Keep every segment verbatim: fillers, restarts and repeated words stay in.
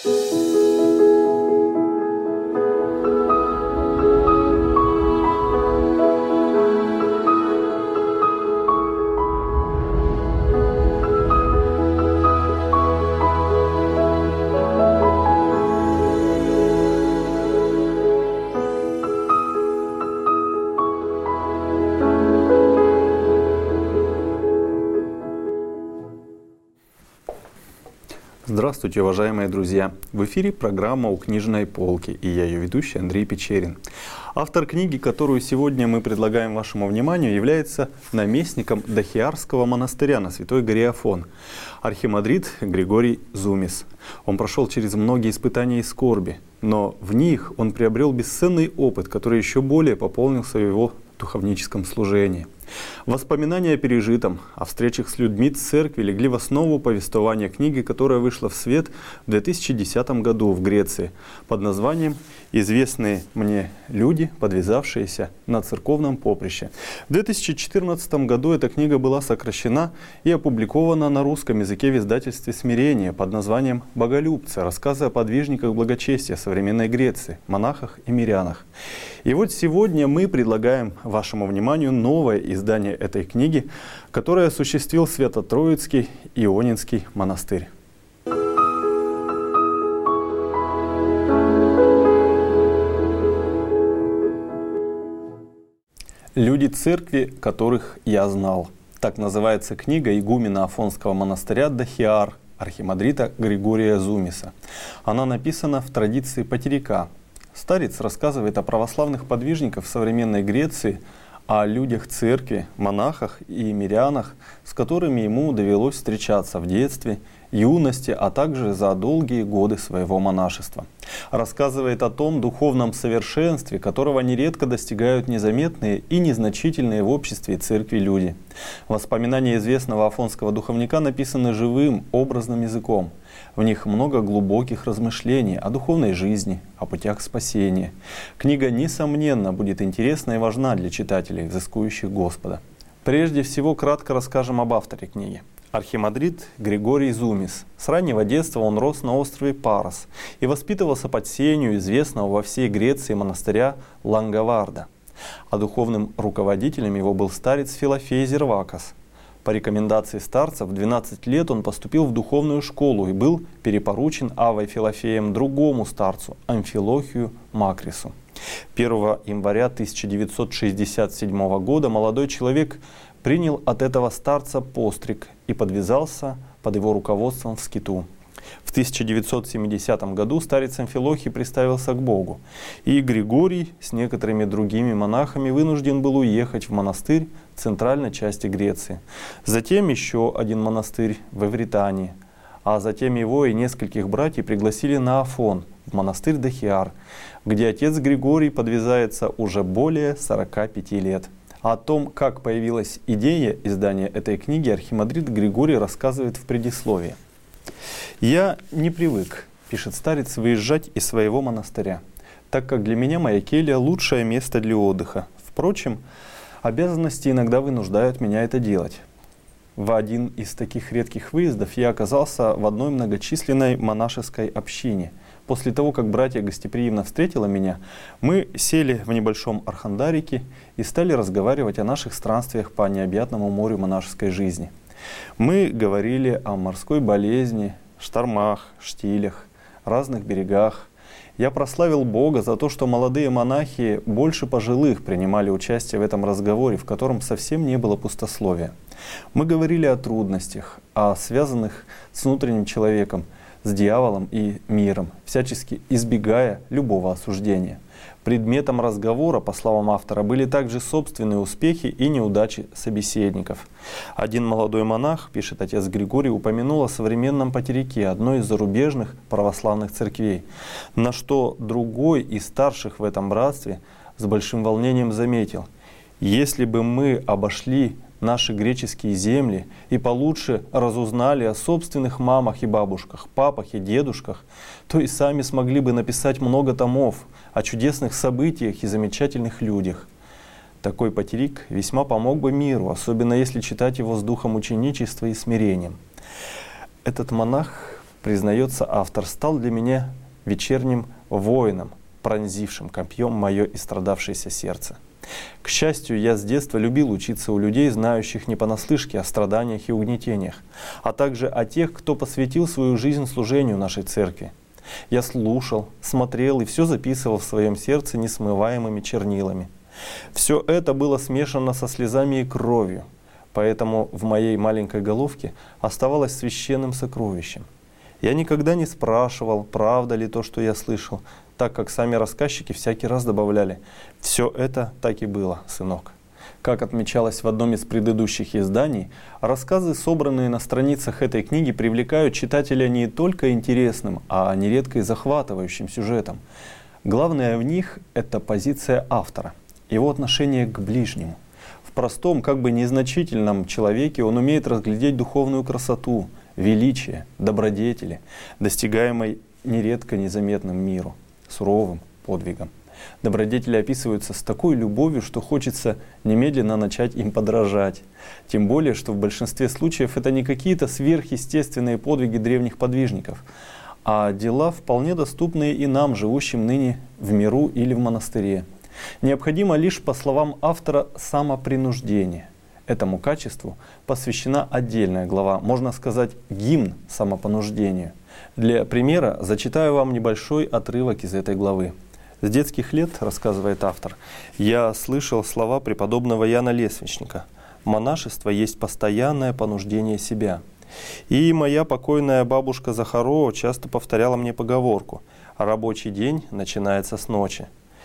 Здравствуйте, уважаемые друзья! В эфире программа «У книжной полки» и я ее ведущий Андрей Печерин. Автор книги, которую сегодня мы предлагаем вашему вниманию, является наместником Дахиарского монастыря на Святой горе Афон, архимандрит Григорий Зумис. Он прошел через многие испытания и скорби, но в них он приобрел бесценный опыт, который еще более пополнился в его духовническом служении. Воспоминания о пережитом, о встречах с людьми церкви легли в основу повествования книги, которая вышла в свет в две тысячи десятом году в Греции под названием «Известные мне люди, подвязавшиеся на церковном поприще». В две тысячи четырнадцатом году эта книга была сокращена и опубликована на русском языке в издательстве «Смирение» под названием «Боголюбцы. Рассказы о подвижниках благочестия современной Греции, монахах и мирянах». И вот сегодня мы предлагаем вашему вниманию новое издание этой книги, которое осуществил Свято-Троицкий Ионинский монастырь. «Люди церкви, которых я знал». Так называется книга игумена Афонского монастыря Дахиар, архимандрита Григория Зумиса. Она написана в традиции патерика. Старец рассказывает о православных подвижниках в современной Греции, о людях церкви, монахах и мирянах, с которыми ему довелось встречаться в детстве, юности, а также за долгие годы своего монашества. Рассказывает о том духовном совершенстве, которого нередко достигают незаметные и незначительные в обществе и церкви люди. Воспоминания известного афонского духовника написаны живым, образным языком. В них много глубоких размышлений о духовной жизни, о путях спасения. Книга, несомненно, будет интересна и важна для читателей, взыскующих Господа. Прежде всего, кратко расскажем об авторе книги. Архимандрит Григорий Зумис. С раннего детства он рос на острове Парос и воспитывался под сенью известного во всей Греции монастыря Ланговарда. А духовным руководителем его был старец Филофей Зервакос. По рекомендации старца в двенадцать лет он поступил в духовную школу и был перепоручен Аввой Филофеем другому старцу, Амфилохию Макрису. первого января тысяча девятьсот шестьдесят седьмого года молодой человек принял от этого старца постриг и подвязался под его руководством в скиту. В тысяча девятьсот семидесятом году старец Амфилохий приставился к Богу, и Григорий с некоторыми другими монахами вынужден был уехать в монастырь в центральной части Греции. Затем еще один монастырь в Эвритании, а затем его и нескольких братьев пригласили на Афон, в монастырь Дахиар, где отец Григорий подвязается уже более сорока пяти лет. О том, как появилась идея издания этой книги, архимандрит Григорий рассказывает в предисловии. «Я не привык, — пишет старец, — выезжать из своего монастыря, так как для меня моя келья — лучшее место для отдыха. Впрочем, обязанности иногда вынуждают меня это делать. В один из таких редких выездов я оказался в одной многочисленной монашеской общине. После того, как братья гостеприимно встретила меня, мы сели в небольшом архандарике и стали разговаривать о наших странствиях по необъятному морю монашеской жизни. Мы говорили о морской болезни, штормах, штилях, разных берегах. Я прославил Бога за то, что молодые монахи больше пожилых принимали участие в этом разговоре, в котором совсем не было пустословия. Мы говорили о трудностях, о связанных с внутренним человеком, с дьяволом и миром, всячески избегая любого осуждения. Предметом разговора, по словам автора, были также собственные успехи и неудачи собеседников. Один молодой монах, пишет отец Григорий, упомянул о современном патерике одной из зарубежных православных церквей, на что другой из старших в этом братстве с большим волнением заметил: «Если бы мы обошли наши греческие земли и получше разузнали о собственных мамах и бабушках, папах и дедушках, то и сами смогли бы написать много томов о чудесных событиях и замечательных людях. Такой патерик весьма помог бы миру, особенно если читать его с духом ученичества и смирением». Этот монах Признается автор, стал для меня вечерним воином, пронзившим копьем мое истрадавшееся сердце. К счастью, я с детства любил учиться у людей, знающих не понаслышке о страданиях и угнетениях, а также о тех, кто посвятил свою жизнь служению нашей церкви. Я слушал, смотрел и все записывал в своем сердце несмываемыми чернилами. Все это было смешано со слезами и кровью, поэтому в моей маленькой головке оставалось священным сокровищем. Я никогда не спрашивал, правда ли то, что я слышал, так как сами рассказчики всякий раз добавляли: «Все это так и было, сынок». Как отмечалось в одном из предыдущих изданий, рассказы, собранные на страницах этой книги, привлекают читателя не только интересным, а нередко и захватывающим сюжетом. Главное в них — это позиция автора, его отношение к ближнему. В простом, как бы незначительном человеке он умеет разглядеть духовную красоту, величие, добродетели, достигаемой нередко незаметным миру, суровым подвигом. Добродетели описываются с такой любовью, что хочется немедленно начать им подражать. Тем более, что в большинстве случаев это не какие-то сверхъестественные подвиги древних подвижников, а дела, вполне доступные и нам, живущим ныне в миру или в монастыре. Необходимо лишь, по словам автора, самопринуждение. Этому качеству посвящена отдельная глава, можно сказать, гимн самопонуждению. Для примера зачитаю вам небольшой отрывок из этой главы. С детских лет, рассказывает автор, я слышал слова преподобного Яна Лесвичника: «Монашество есть постоянное понуждение себя». И моя покойная бабушка Захаро часто повторяла мне поговорку: «Рабочий день начинается с ночи».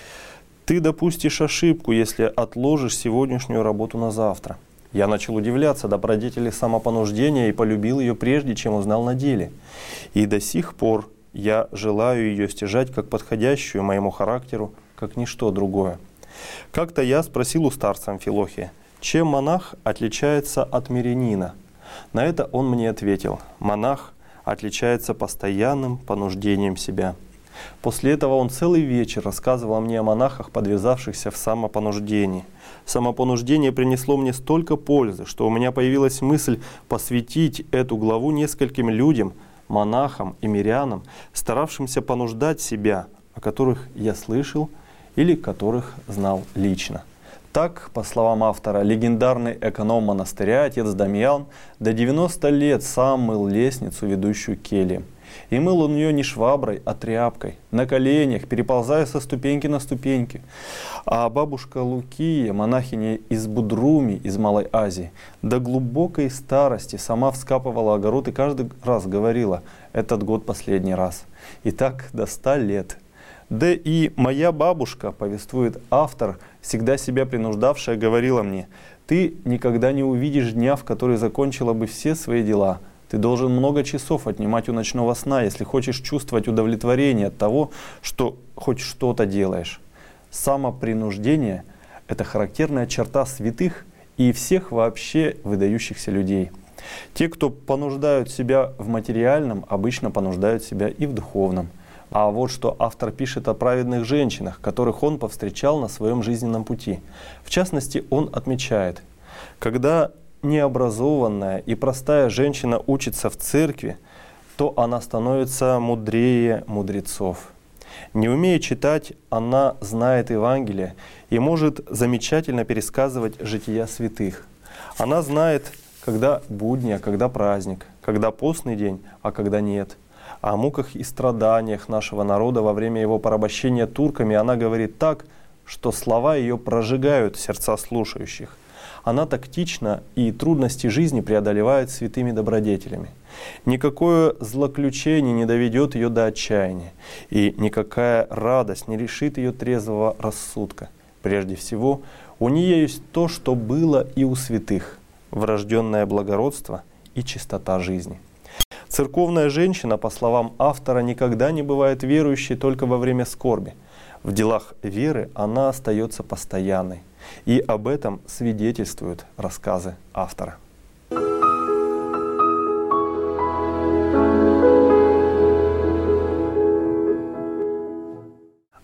Ты допустишь ошибку, если отложишь сегодняшнюю работу на завтра. Я начал удивляться добродетели самопонуждения и полюбил ее прежде, чем узнал на деле. И до сих пор я желаю ее стяжать как подходящую моему характеру, как ничто другое. Как-то я спросил у старца Амфилохия, чем монах отличается от мирянина. На это он мне ответил: монах отличается постоянным понуждением себя. После этого он целый вечер рассказывал мне о монахах, подвязавшихся в самопонуждении. Самопонуждение принесло мне столько пользы, что у меня появилась мысль посвятить эту главу нескольким людям, монахам и мирянам, старавшимся понуждать себя, о которых я слышал или которых знал лично. Так, по словам автора, легендарный эконом монастыря, отец Дамьян, до девяноста лет сам мыл лестницу, ведущую к кельям. И мыл он ее не шваброй, а тряпкой, на коленях, переползая со ступеньки на ступеньки. А бабушка Лукия, монахиня из Будруми, из Малой Азии, до глубокой старости сама вскапывала огород и каждый раз говорила: «Этот год последний раз». И так до ста лет. Да и моя бабушка, повествует автор, всегда себя принуждавшая, говорила мне: «Ты никогда не увидишь дня, в который закончила бы все свои дела. Ты должен много часов отнимать у ночного сна, если хочешь чувствовать удовлетворение от того, что хоть что-то делаешь». Самопринуждение — это характерная черта святых и всех вообще выдающихся людей. Те, кто понуждают себя в материальном, обычно понуждают себя и в духовном. А вот что автор пишет о праведных женщинах, которых он повстречал на своем жизненном пути. В частности, он отмечает: когда необразованная и простая женщина учится в церкви, то она становится мудрее мудрецов. Не умея читать, она знает Евангелие и может замечательно пересказывать жития святых. Она знает, когда будни, а когда праздник, когда постный день, а когда нет. О муках и страданиях нашего народа во время его порабощения турками она говорит так, что слова ее прожигают сердца слушающих. Она тактична и трудности жизни преодолевает святыми добродетелями. Никакое злоключение не доведет ее до отчаяния, и никакая радость не лишит ее трезвого рассудка. Прежде всего, у нее есть то, что было и у святых — врожденное благородство и чистота жизни. Церковная женщина, по словам автора, никогда не бывает верующей только во время скорби. В делах веры она остается постоянной. И об этом свидетельствуют рассказы автора.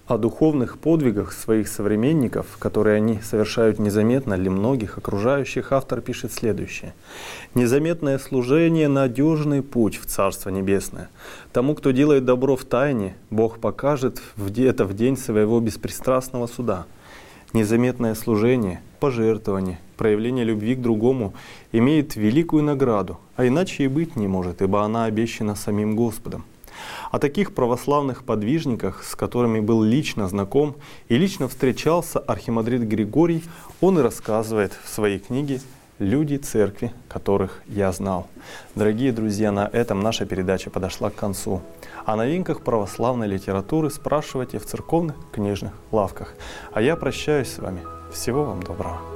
О духовных подвигах своих современников, которые они совершают незаметно для многих окружающих, автор пишет следующее. «Незаметное служение – надежный путь в Царство Небесное. Тому, кто делает добро в тайне, Бог покажет это в день своего беспристрастного суда. Незаметное служение, пожертвование, проявление любви к другому имеет великую награду, а иначе и быть не может, ибо она обещана самим Господом». О таких православных подвижниках, с которыми был лично знаком и лично встречался архимандрит Григорий, он и рассказывает в своей книге «Люди церкви, которых я знал». Дорогие друзья, на этом наша передача подошла к концу. О новинках православной литературы спрашивайте в церковных книжных лавках. А я прощаюсь с вами. Всего вам доброго.